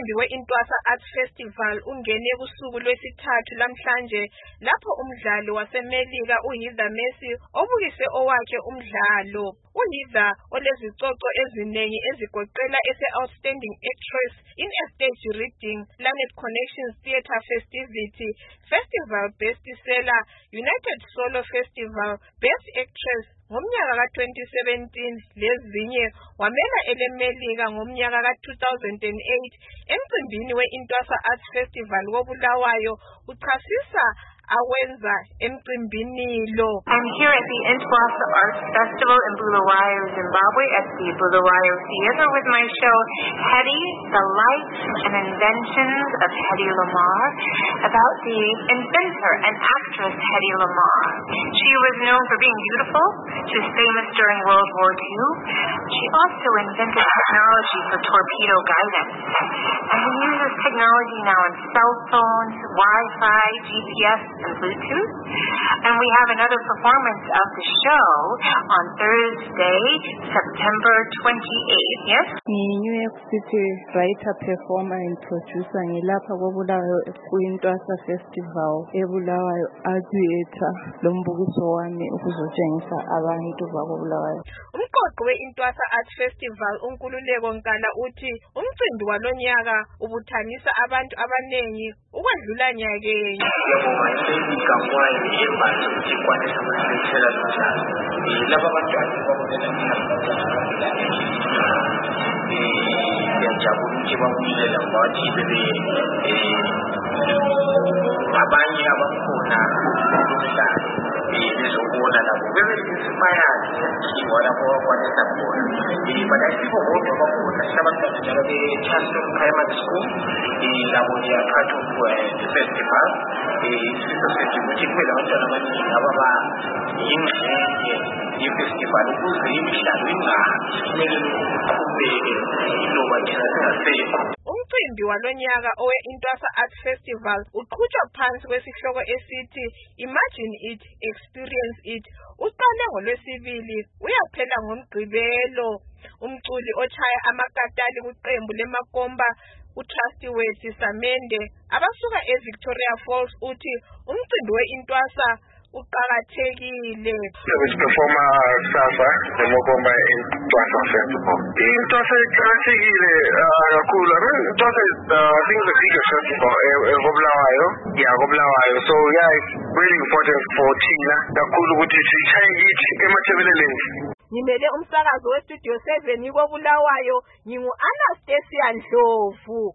Umcimbi we-Intwasa Arts Festival ungene kusuku lwesithathu lamhlanje lapho umdlali waseMelika uHeather Massey obukise owakhe umdlalo. uHeather olezicoco eziningi ezigoqela ese-Outstanding Actress in a Stage Reading, Planet Connections Theatre Festivity, Festival Best Seller, United Solo Festival, Best Actress ngomnyaka ka-2017 lezinye wamela eleMelika ngomnyaka ka-2008 emcimbini we-Intwasa Arts Festival koBulawayo uchasisa awenza emcimbini lo. I'm here at the Intwasa Arts Festival in Bulawayo, Zimbabwe at the Bulawayo Theater with my show Hedy, The Life and Inventions of Hedy Lamarr, about the inventor and actress Hedy Lamarr. She was known for being beautiful. She was famous during World War II. She also invented technology for torpedo guidance. And we use this technology now in cell phones, Wi-Fi, GPS, and Bluetooth. And we have another performance of the show on Thursday, September 28th. Yes? New York City writer, performer, and producer ngilapha koBulawayo ku-Intwasa Festival eBulawayo Theater lombukiso wami ukuzotshengisa abantu bakoBulawayo. Umqoqi we-Intwasa Arts Festival uNkululeko Nkala uthi umcimbi walonyaka ubuthanisa abantu abanengi ukwedlula nyakenye. abanye abakhona bezobona nabo bebe-inspired ngibona kwakwanisa khona but asikho bodwa bakhona sinabantwana njalo be-Charles Primary School labo they are part of the festival. Isifiso sethu ukuthi kube labantwana abaningi ababa yingxenye yefestival ukuze imidlalo ingafinyeleli kubeke iloba thina singasekho. Umcimbi walonyaka owe-Intwasa Arts Festival uqhutshwa phansi kwesihloko esithi Imagine It, Experience It. Uqale ngoLwesibili uyaphela ngoMgqibelo. Umculi ochaya amakatali kuqembu lemakomba uTrustiworthy Samende abasuka eVictoria Falls uthi umcimbi we-Intwasa uqakathekile. Performer kusasa lemokomba Intwasa Festival. Intwasa iqakathekile kakhulu. Intwasa is I think the biggest festival koBulawayo. Yeah, koBulawayo. So yeah, it's really important for Tina kakhulu ukuthi sichaye kithi emathebeleleni. Ngimele umsakazo weStudio 7 koBulawayo ngingu Anastasia Ndlovu.